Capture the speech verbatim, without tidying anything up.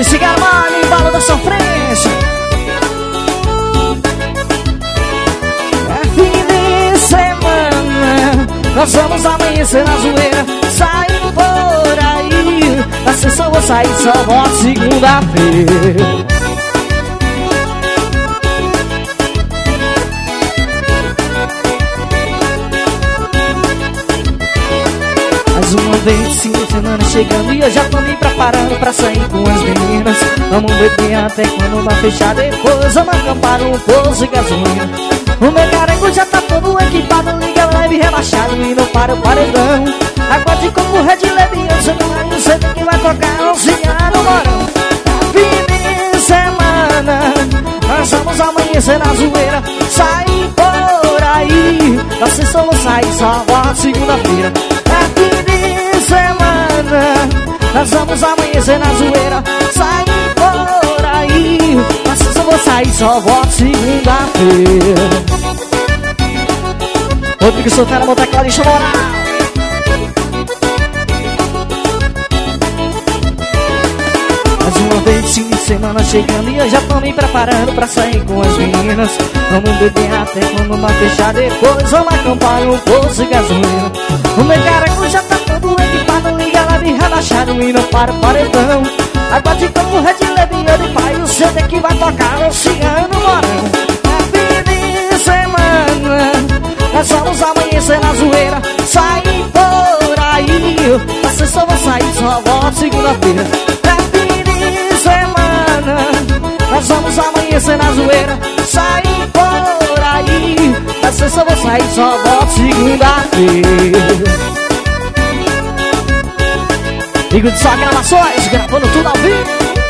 Maurício Garmani, Balo da Sofrência. É fim de semana, nós vamos amanhecer na zoeira, saindo por aí. Na sessão vou sair, só volto segunda-feira. Mais uma vez, sim, semana chegando e eu já tô me preparando pra sair com as meninas. Vamos beber até quando vai fechar, depois vamos acampar um poço de gasolina. O meu carango já tá todo equipado, liga leve, relaxado e não para o paredão. Água de coco, Red Levião, você não vai, você tem que vai tocar um cigarro, morão. Fim de semana, nós vamos amanhecer na zoeira, sair por aí. Na sessão vou sair, só volto segunda-feira. Semana, nós vamos amanhecer na zoeira, sair por aí. Mas se eu vou sair, só volto segunda-feira. Rodrigo Solteira, meu tecladista moral. Mais uma vez, fim de semana chegando e eu já tô me preparando pra sair com as meninas. Vamos beber até quando vai fechar, depois vamos acampar em um poço de gasolina. O meu carango já tá todo equipado, liga leve, relaxado e não para o paredão. Água de coco, Red Levião e pai, o C D que vai tocar o Oceano Morão. É fim de semana, nós vamos amanhecer na zoeira, sair por aí. Na sessão vou sair, só volto segunda-feira. É fim de semana, nós vamos amanhecer na zoeira, sair por aí. Na sessão vou sair, só volto segunda-feira. Ligo de só gravações, gravando tudo ao vivo.